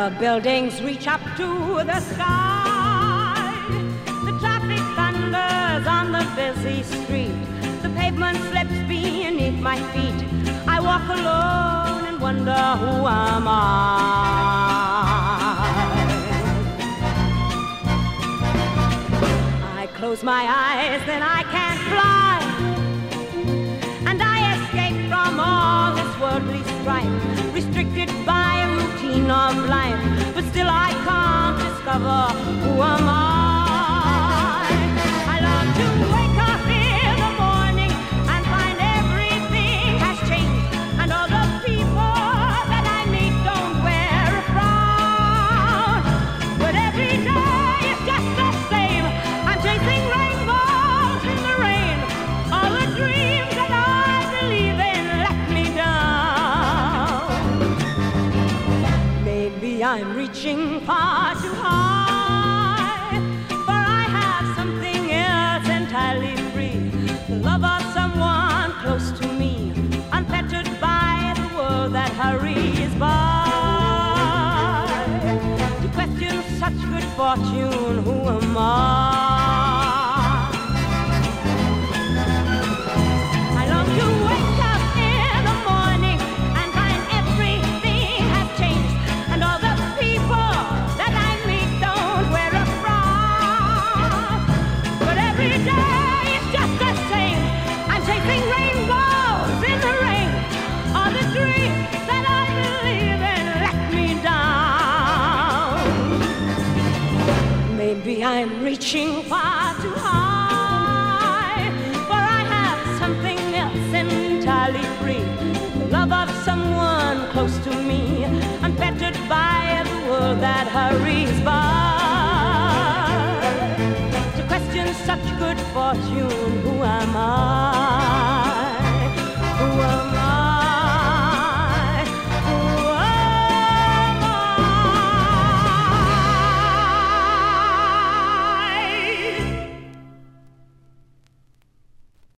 The buildings reach up to the sky. The traffic thunders on the busy street. The pavement slips beneath my feet. I walk alone and wonder, who am I? I close my eyes, then I can't fly, and I escape from all this worldly strife, restricted by a routine of life, but still I can't discover who am I. I love to wake up in the morning and find everything has changed, and all the people that I meet don't wear a frown, but every day is just the same. I'm chasing rainbows in the rain. All the dreams that I believe in let me down. Maybe I'm reaching far too high, for I have something else entirely free. The love of someone close to me, unfettered by the world that hurries by. To question such good fortune, who am I? I long to wake up in the morning and find everything has changed, and all the people that I meet don't wear a frown, but every day is just the same. I'm chasing rainbows in the rain. All the dreams that I believe in let me down. Maybe I'm reaching far too high, for I have something else entirely free. The love of someone close to me, unfettered by the world that hurries by.